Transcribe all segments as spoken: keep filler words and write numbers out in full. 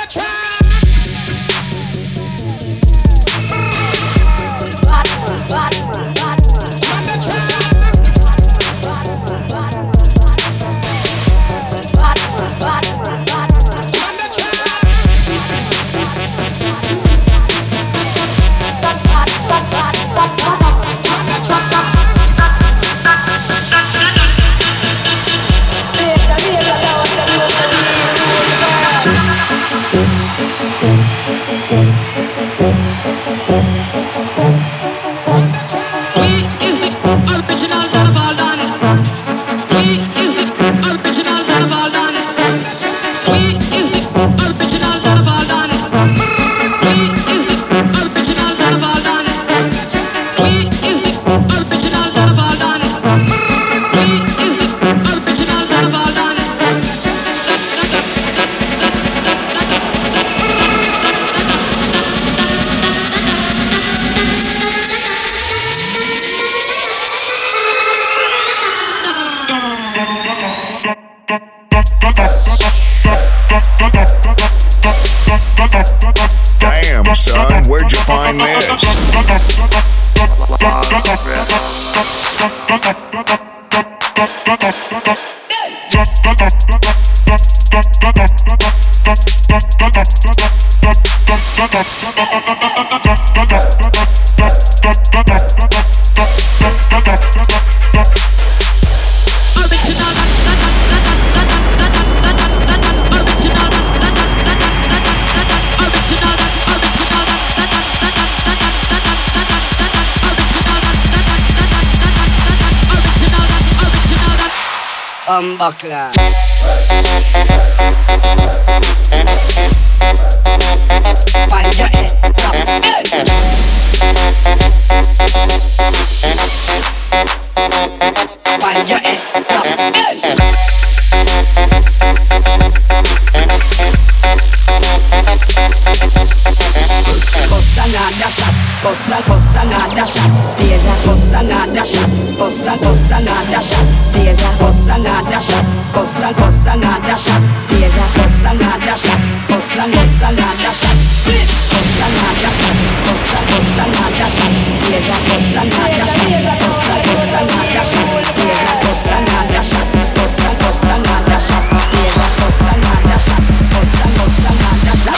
Damn, son, where'd you find this? Buckler. Find your head, top head. Find your head, top head. Bust another shot, bust a, bust another shot. Stays a bust another shot, bust a, bust another shot. Stays a bust another shot, bust a, bust another shot. Stays a bust another shot, bust a, bust another shot. Bust another shot, bust a, bust another shot. Stays a bust another shot, bust a, bust another shot. Stays a bust another shot, bust a, bust another shot. Stays a bust another shot, bust a, bust another shot.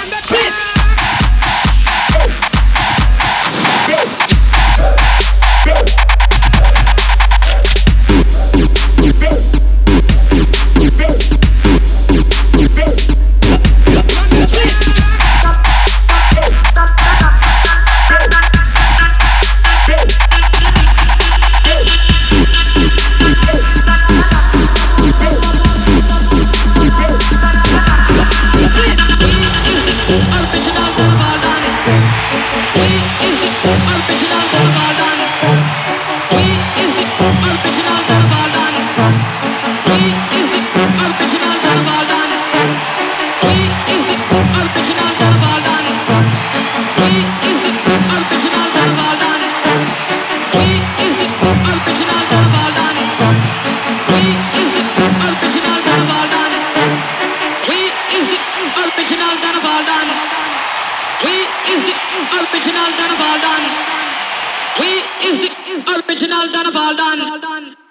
Original done of all done.